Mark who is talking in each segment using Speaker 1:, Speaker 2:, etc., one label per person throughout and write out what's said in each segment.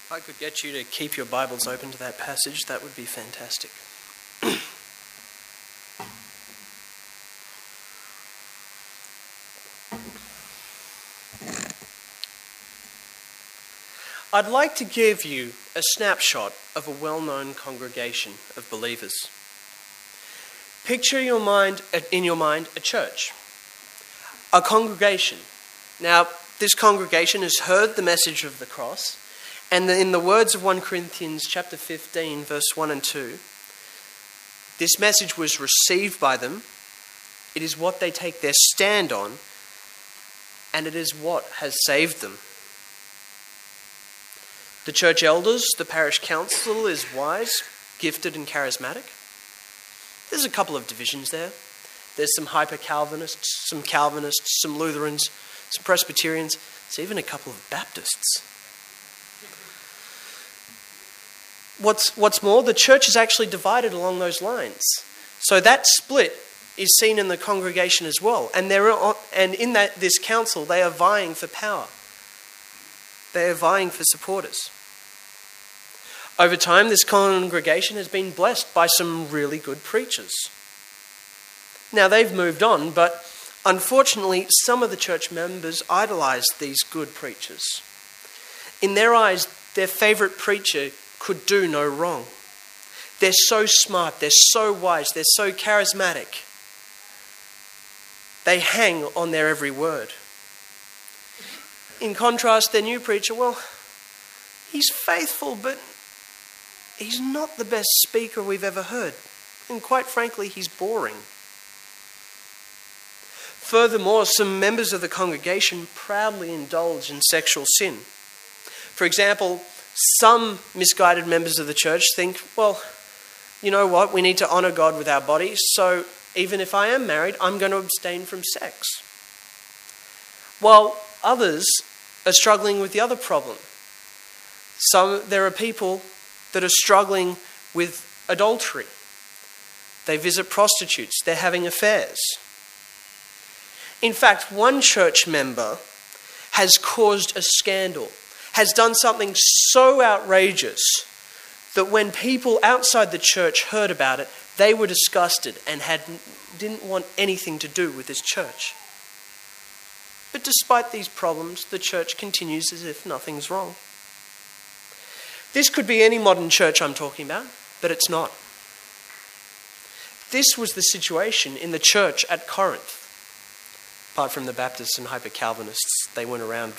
Speaker 1: If I could get you to keep your Bibles open to that passage, that would be fantastic. I'd like to give you a snapshot of a well-known congregation of believers. Picture in your mind a church, a congregation. Now, this congregation has heard the message of the cross, and in the words of 1 Corinthians chapter 15, verse 1 and 2, this message was received by them. It is what they take their stand on, and it is what has saved them. The church elders, the parish council is wise, gifted and charismatic. There's a couple of divisions there. There's some hyper-Calvinists, some Lutherans, some Presbyterians. There's even a couple of Baptists. What's more, the church is actually divided along those lines. So that split is seen in the congregation as well. And in this council, they are vying for power. They are vying for supporters. Over time, this congregation has been blessed by some really good preachers. Now, they've moved on, but unfortunately, some of the church members idolized these good preachers. In their eyes, their favourite preacher could do no wrong. They're so smart, they're so wise, they're so charismatic. They hang on their every word. In contrast, their new preacher, well, he's faithful, but he's not the best speaker we've ever heard. And quite frankly, he's boring. Furthermore, some members of the congregation proudly indulge in sexual sin. For example, some misguided members of the church think, well, you know what, we need to honour God with our bodies, so even if I am married, I'm going to abstain from sex. While others are struggling with the other problem. There are people that are struggling with adultery. They visit prostitutes. They're having affairs. In fact, one church member has caused a scandal, has done something so outrageous that when people outside the church heard about it, they were disgusted and didn't want anything to do with this church. But despite these problems, the church continues as if nothing's wrong. This could be any modern church I'm talking about, but it's not. This was the situation in the church at Corinth. Apart from the Baptists and hyper-Calvinists, they weren't around.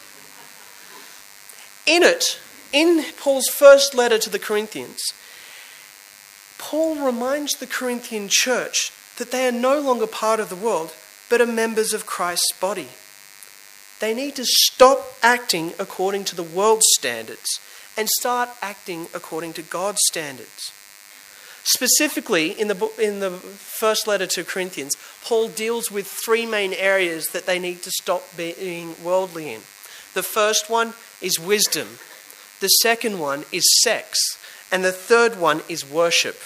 Speaker 1: In Paul's first letter to the Corinthians, Paul reminds the Corinthian church that they are no longer part of the world, but are members of Christ's body. They need to stop acting according to the world's standards and start acting according to God's standards. Specifically, in the first letter to Corinthians, Paul deals with three main areas that they need to stop being worldly in. The first one is wisdom. The second one is sex. And the third one is worship.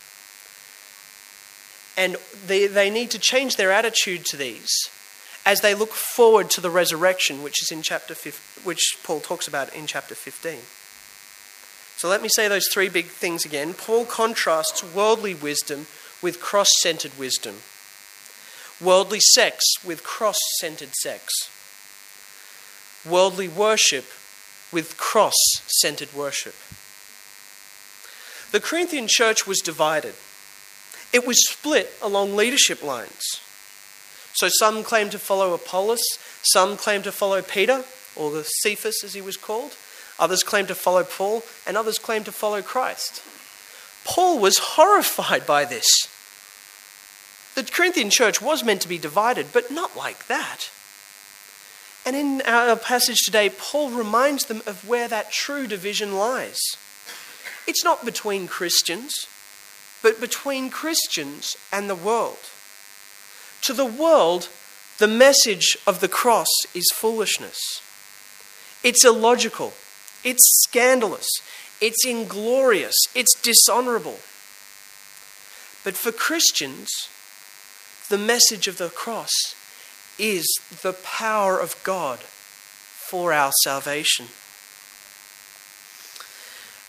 Speaker 1: And they need to change their attitude to these as they look forward to the resurrection, which Paul talks about in chapter 15. So let me say those three big things again. Paul contrasts worldly wisdom with cross-centered wisdom. Worldly sex with cross-centered sex. Worldly worship with cross-centered worship. The Corinthian church was divided. It was split along leadership lines. So some claimed to follow Apollos, some claimed to follow Peter, or the Cephas as he was called. Others claimed to follow Paul, and others claimed to follow Christ. Paul was horrified by this. The Corinthian church was meant to be divided, but not like that. And in our passage today, Paul reminds them of where that true division lies. It's not between Christians, but between Christians and the world. To the world, the message of the cross is foolishness. It's illogical. It's scandalous. It's inglorious. It's dishonorable. But for Christians, the message of the cross is the power of God for our salvation.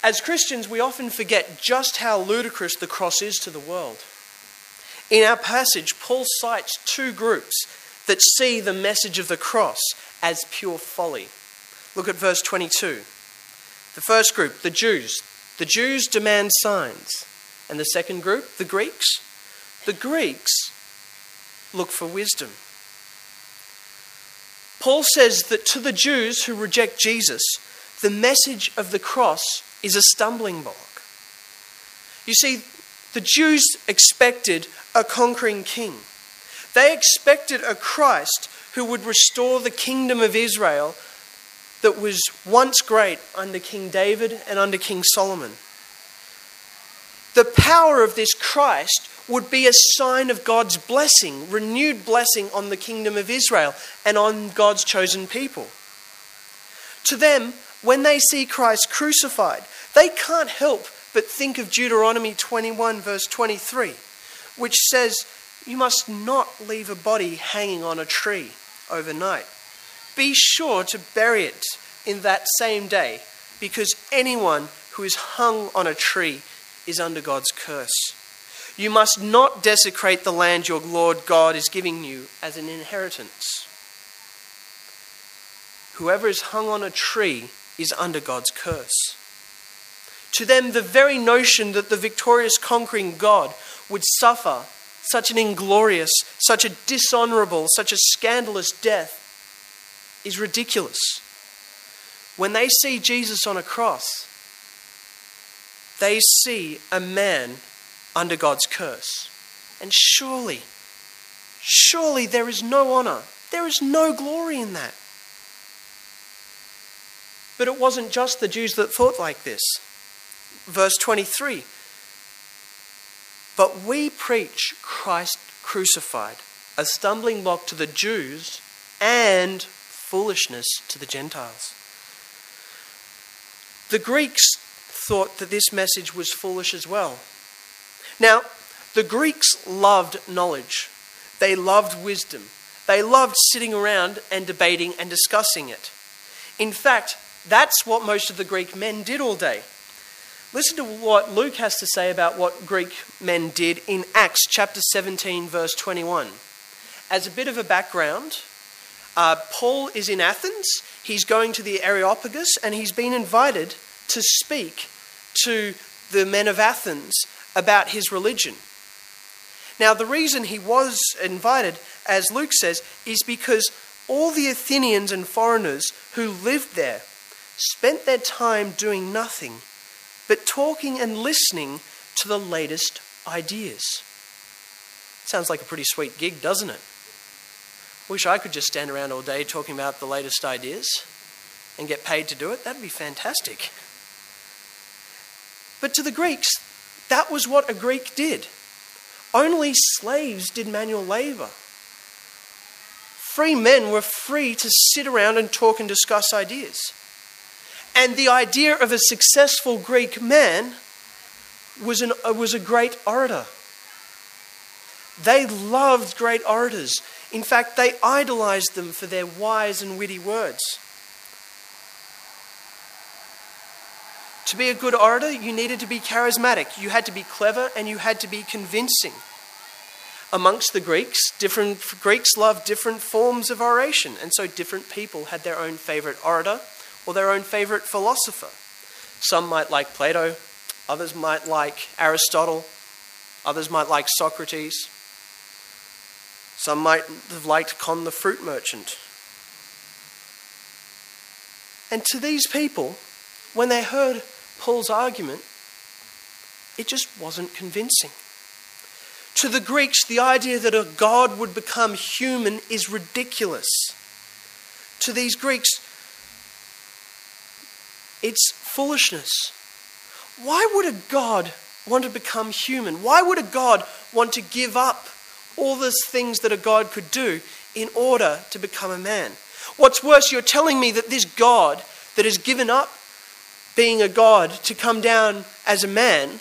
Speaker 1: As Christians, we often forget just how ludicrous the cross is to the world. In our passage, Paul cites two groups that see the message of the cross as pure folly. Look at verse 22. The first group, the Jews. The Jews demand signs. And the second group, the Greeks. The Greeks look for wisdom. Paul says that to the Jews who reject Jesus, the message of the cross is a stumbling block. You see, the Jews expected a conquering king. They expected a Christ who would restore the kingdom of Israel that was once great under King David and under King Solomon. The power of this Christ would be a sign of God's blessing, renewed blessing on the kingdom of Israel and on God's chosen people. To them, when they see Christ crucified, they can't help but think of Deuteronomy 21 verse 23, which says, "You must not leave a body hanging on a tree overnight. Be sure to bury it in that same day, because anyone who is hung on a tree is under God's curse. You must not desecrate the land your Lord God is giving you as an inheritance." Whoever is hung on a tree is under God's curse. To them, the very notion that the victorious conquering God would suffer such an inglorious, such a dishonorable, such a scandalous death is ridiculous. When they see Jesus on a cross, they see a man under God's curse. And surely there is no honor, there is no glory in that. But it wasn't just the Jews that thought like this. Verse 23, "But we preach Christ crucified, a stumbling block to the Jews and foolishness to the Gentiles." The Greeks thought that this message was foolish as well. Now, the Greeks loved knowledge. They loved wisdom. They loved sitting around and debating and discussing it. In fact, that's what most of the Greek men did all day. Listen to what Luke has to say about what Greek men did in Acts chapter 17, verse 21. As a bit of a background, Paul is in Athens. He's going to the Areopagus and he's been invited to speak to the men of Athens about his religion. Now, the reason he was invited, as Luke says, is because all the Athenians and foreigners who lived there spent their time doing nothing but talking and listening to the latest ideas. Sounds like a pretty sweet gig, doesn't it? Wish I could just stand around all day talking about the latest ideas and get paid to do it. That'd be fantastic. But to the Greeks, that was what a Greek did. Only slaves did manual labor. Free men were free to sit around and talk and discuss ideas. And the idea of a successful Greek man was a great orator. They loved great orators. In fact, they idolized them for their wise and witty words. To be a good orator, you needed to be charismatic. You had to be clever and you had to be convincing. Amongst the Greeks loved different forms of oration, and so different people had their own favorite orator or their own favorite philosopher. Some might like Plato, others might like Aristotle, others might like Socrates. Some might have liked Con the fruit merchant. And to these people, when they heard Paul's argument, it just wasn't convincing. To the Greeks, the idea that a God would become human is ridiculous. To these Greeks, it's foolishness. Why would a God want to become human? Why would a God want to give up all those things that a God could do in order to become a man? What's worse, you're telling me that this God that has given up being a God to come down as a man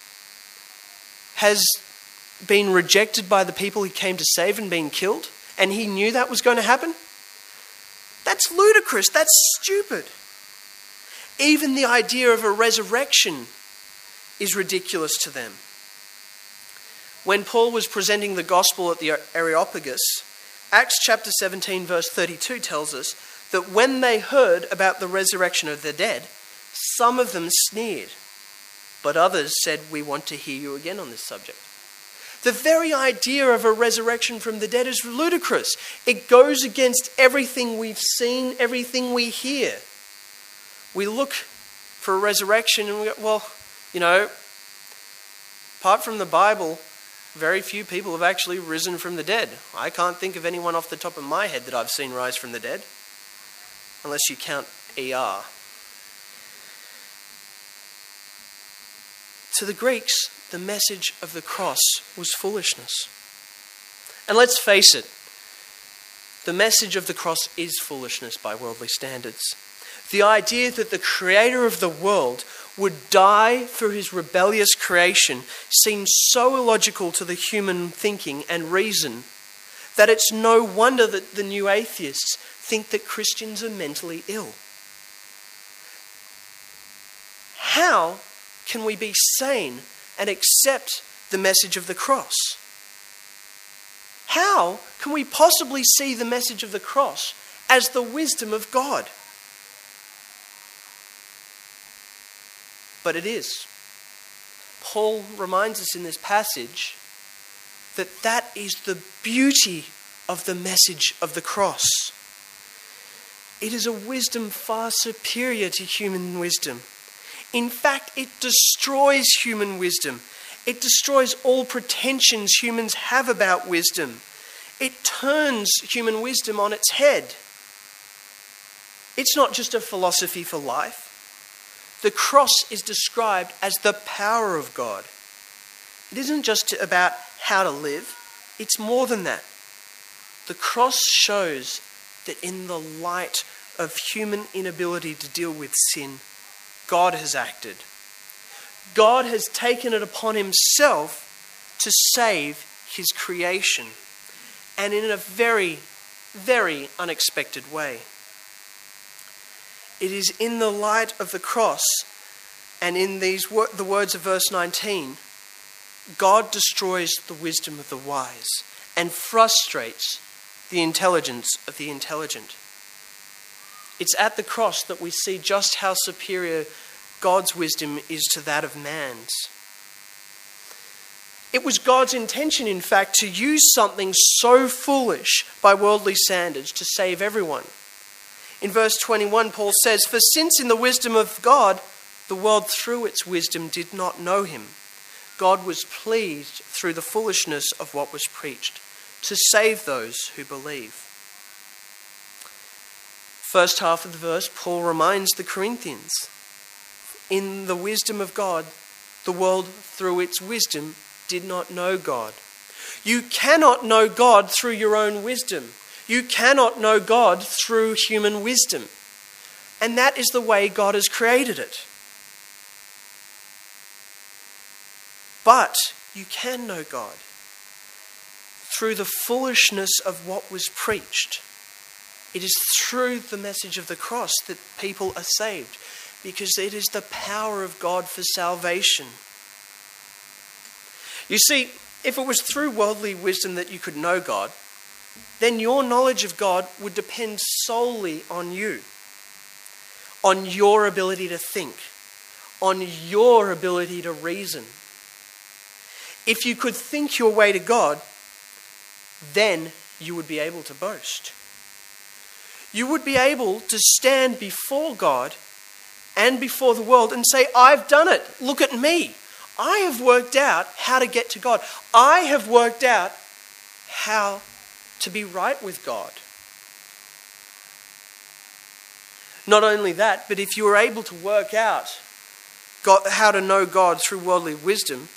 Speaker 1: has been rejected by the people he came to save and been killed, and he knew that was going to happen? That's ludicrous. That's stupid. Even the idea of a resurrection is ridiculous to them. When Paul was presenting the gospel at the Areopagus, Acts chapter 17 verse 32 tells us that when they heard about the resurrection of the dead, some of them sneered, but others said, "We want to hear you again on this subject." The very idea of a resurrection from the dead is ludicrous. It goes against everything we've seen, everything we hear. We look for a resurrection and we go, well, apart from the Bible, very few people have actually risen from the dead. I can't think of anyone off the top of my head that I've seen rise from the dead, unless you count ER. To the Greeks, the message of the cross was foolishness. And let's face it, the message of the cross is foolishness by worldly standards. The idea that the creator of the world would die for his rebellious creation seems so illogical to the human thinking and reason that it's no wonder that the new atheists think that Christians are mentally ill. How can we be sane and accept the message of the cross? How can we possibly see the message of the cross as the wisdom of God? But it is. Paul reminds us in this passage that that is the beauty of the message of the cross. It is a wisdom far superior to human wisdom. In fact, it destroys human wisdom. It destroys all pretensions humans have about wisdom. It turns human wisdom on its head. It's not just a philosophy for life. The cross is described as the power of God. It isn't just about how to live. It's more than that. The cross shows that in the light of human inability to deal with sin, God has acted. God has taken it upon himself to save his creation, and in a very, very unexpected way. It is in the light of the cross and in the words of verse 19, God destroys the wisdom of the wise and frustrates the intelligence of the intelligent. It's at the cross that we see just how superior God's wisdom is to that of man's. It was God's intention, in fact, to use something so foolish by worldly standards to save everyone. In verse 21, Paul says, "For since in the wisdom of God, the world through its wisdom did not know him, God was pleased through the foolishness of what was preached to save those who believe." First half of the verse, Paul reminds the Corinthians, in the wisdom of God, the world through its wisdom did not know God. You cannot know God through your own wisdom. You cannot know God through human wisdom. And that is the way God has created it. But you can know God through the foolishness of what was preached. It is through the message of the cross that people are saved, because it is the power of God for salvation. You see, if it was through worldly wisdom that you could know God, then your knowledge of God would depend solely on you, on your ability to think, on your ability to reason. If you could think your way to God, then you would be able to boast. You would be able to stand before God and before the world and say, "I've done it. Look at me. I have worked out how to get to God. I have worked out how to be right with God." Not only that, but if you were able to work out how to know God through worldly wisdom,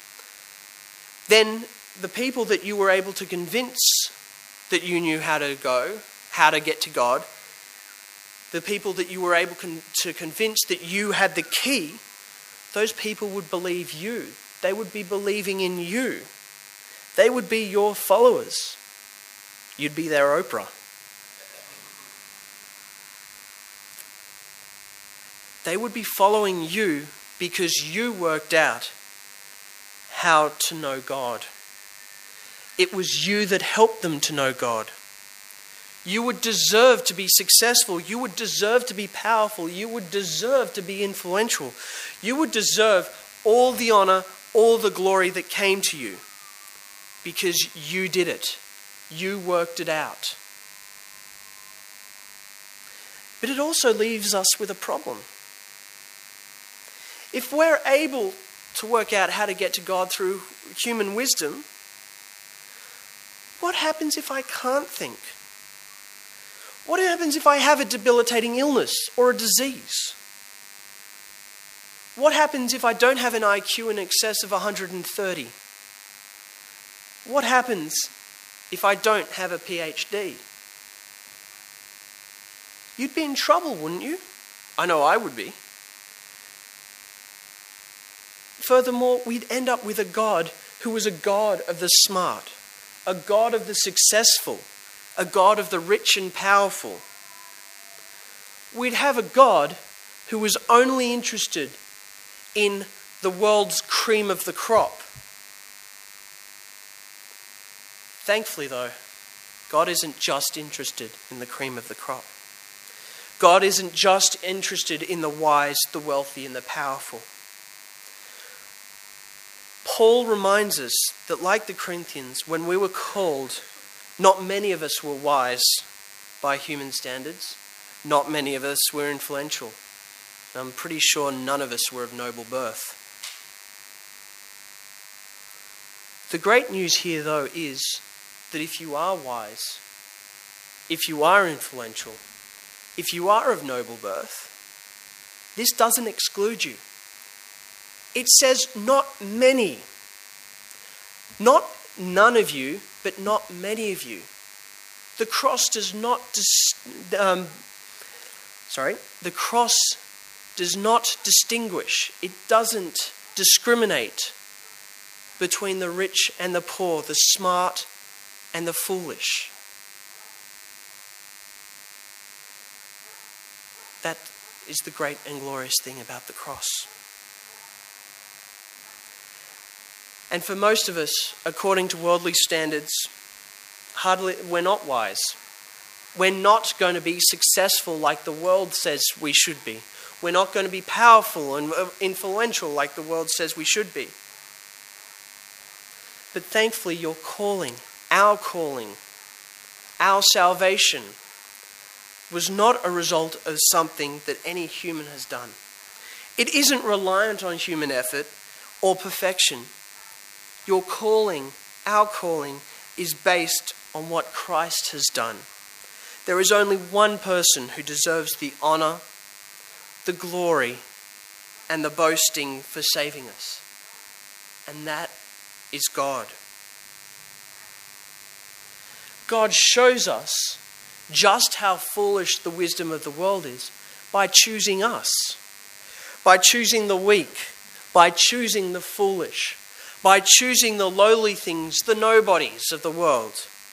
Speaker 1: then the people that you were able to convince that you knew how to get to God, the people that you were able to convince that you had the key, those people would believe you. They would be believing in you. They would be your followers. You'd be their Oprah. They would be following you because you worked out how to know God. It was you that helped them to know God. You would deserve to be successful. You would deserve to be powerful. You would deserve to be influential. You would deserve all the honor, all the glory that came to you because you did it. You worked it out. But it also leaves us with a problem. If we're able to work out how to get to God through human wisdom, what happens if I can't think? What happens if I have a debilitating illness or a disease? What happens if I don't have an IQ in excess of 130? What happens if I don't have a PhD? You'd be in trouble, wouldn't you? I know I would be. Furthermore, we'd end up with a God who was a God of the smart, a God of the successful, a God of the rich and powerful. We'd have a God who was only interested in the world's cream of the crop. Thankfully, though, God isn't just interested in the cream of the crop. God isn't just interested in the wise, the wealthy, and the powerful. Paul reminds us that, like the Corinthians, when we were called, not many of us were wise by human standards. Not many of us were influential. I'm pretty sure none of us were of noble birth. The great news here, though, is that if you are wise, if you are influential, if you are of noble birth, this doesn't exclude you. It says not many. Not none of you, but not many of you. The cross does not distinguish. It doesn't discriminate between the rich and the poor, the smart and the foolish. That is the great and glorious thing about the cross. And for most of us, according to worldly standards, we're not wise. We're not going to be successful like the world says we should be. We're not going to be powerful and influential like the world says we should be. But thankfully, your calling, our salvation, was not a result of something that any human has done. It isn't reliant on human effort or perfection. Your calling, our calling, is based on what Christ has done. There is only one person who deserves the honor, the glory, and the boasting for saving us. And that is God. God shows us just how foolish the wisdom of the world is by choosing us, by choosing the weak, by choosing the foolish, by choosing the lowly things, the nobodies of the world.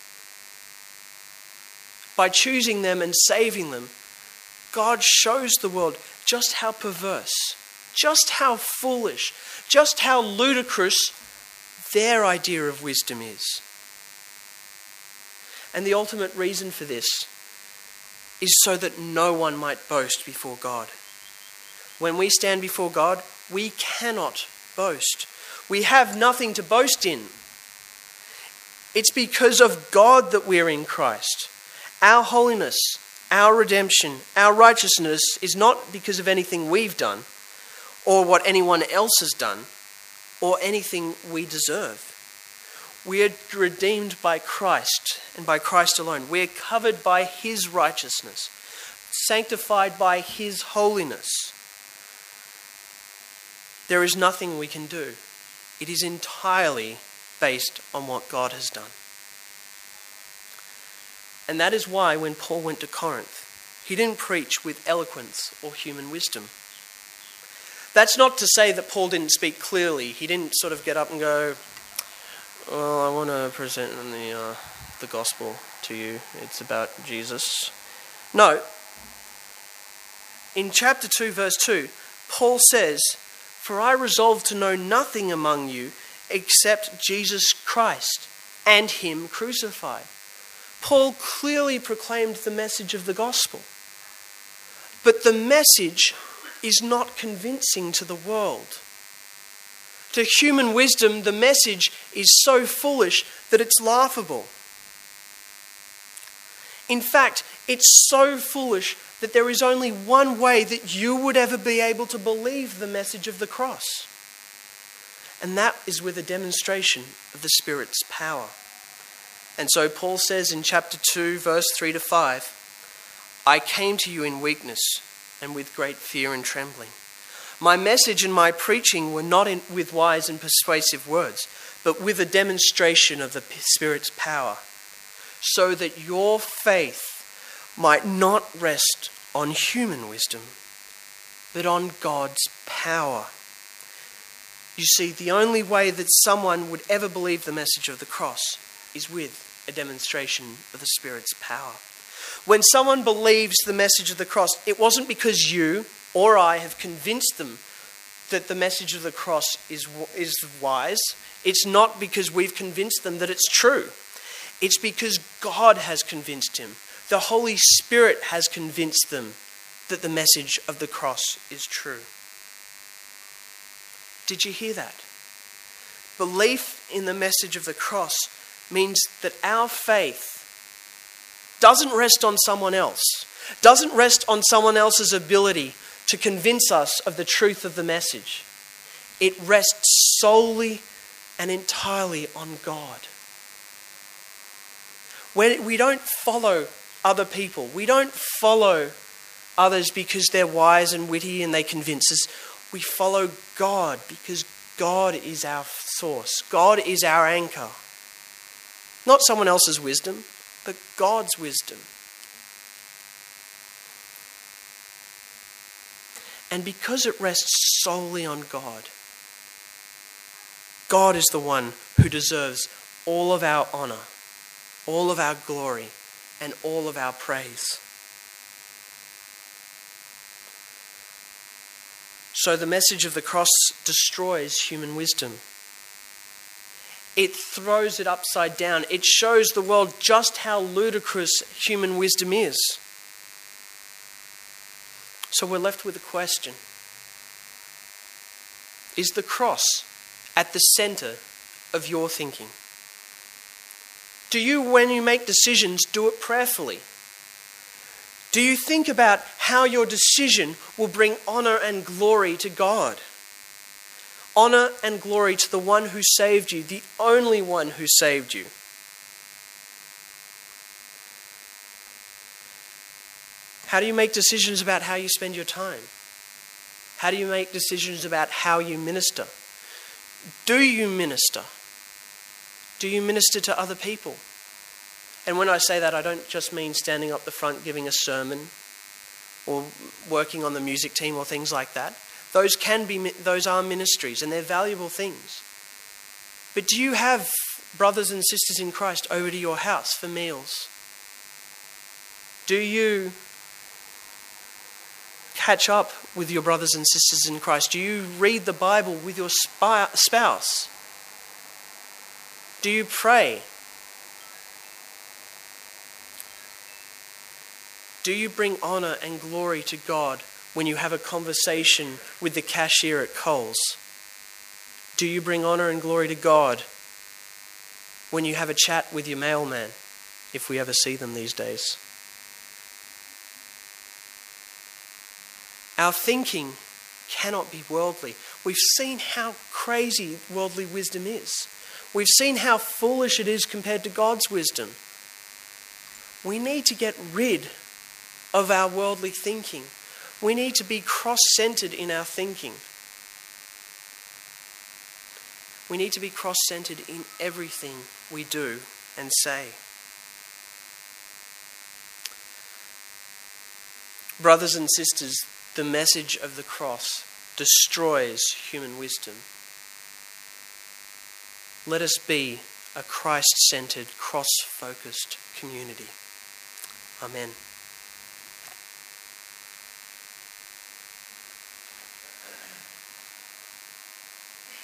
Speaker 1: By choosing them and saving them, God shows the world just how perverse, just how foolish, just how ludicrous their idea of wisdom is. And the ultimate reason for this is so that no one might boast before God. When we stand before God, we cannot boast. We have nothing to boast in. It's because of God that we're in Christ. Our holiness, our redemption, our righteousness is not because of anything we've done or what anyone else has done or anything we deserve. We are redeemed by Christ and by Christ alone. We are covered by His righteousness, sanctified by His holiness. There is nothing we can do. It is entirely based on what God has done. And that is why when Paul went to Corinth, he didn't preach with eloquence or human wisdom. That's not to say that Paul didn't speak clearly. He didn't sort of get up and go, "Well, I want to present the gospel to you. It's about Jesus." No. In chapter 2, verse 2, Paul says, "For I resolve to know nothing among you except Jesus Christ and Him crucified." Paul clearly proclaimed the message of the gospel. But the message is not convincing to the world. To human wisdom, the message is so foolish that it's laughable. In fact, it's so foolish that there is only one way that you would ever be able to believe the message of the cross. And that is with a demonstration of the Spirit's power. And so Paul says in chapter 2, verse 3 to 5, "I came to you in weakness and with great fear and trembling. My message and my preaching were not with wise and persuasive words, but with a demonstration of the Spirit's power, so that your faith might not rest on human wisdom, but on God's power." You see, the only way that someone would ever believe the message of the cross is with a demonstration of the Spirit's power. When someone believes the message of the cross, it wasn't because you or I have convinced them that the message of the cross is wise. It's not because we've convinced them that it's true. It's because God has convinced him. The Holy Spirit has convinced them that the message of the cross is true. Did you hear that? Belief in the message of the cross means that our faith doesn't rest on someone else, doesn't rest on someone else's ability to convince us of the truth of the message. It rests solely and entirely on God. When we don't follow other people, we don't follow others because they're wise and witty and they convince us. We follow God because God is our source. God is our anchor. Not someone else's wisdom, but God's wisdom. And because it rests solely on God, God is the one who deserves all of our honor, all of our glory, and all of our praise. So the message of the cross destroys human wisdom. It throws it upside down. It shows the world just how ludicrous human wisdom is. So we're left with a question. Is the cross at the center of your thinking? Do you, when you make decisions, do it prayerfully? Do you think about how your decision will bring honor and glory to God? Honor and glory to the one who saved you, the only one who saved you. How do you make decisions about how you spend your time? How do you make decisions about how you minister? Do you minister? Do you minister to other people? And when I say that, I don't just mean standing up the front giving a sermon or working on the music team or things like that. Those are ministries and they're valuable things. But do you have brothers and sisters in Christ over to your house for meals? Do you catch up with your brothers and sisters in Christ? Do you read the Bible with your spouse? Do you pray? Do you bring honor and glory to God when you have a conversation with the cashier at Coles? Do you bring honor and glory to God when you have a chat with your mailman, if we ever see them these days? Our thinking cannot be worldly. We've seen how crazy worldly wisdom is. We've seen how foolish it is compared to God's wisdom. We need to get rid of our worldly thinking. We need to be cross-centered in our thinking. We need to be cross-centered in everything we do and say. Brothers and sisters, the message of the cross destroys human wisdom. Let us be a Christ-centered, cross-focused community. Amen.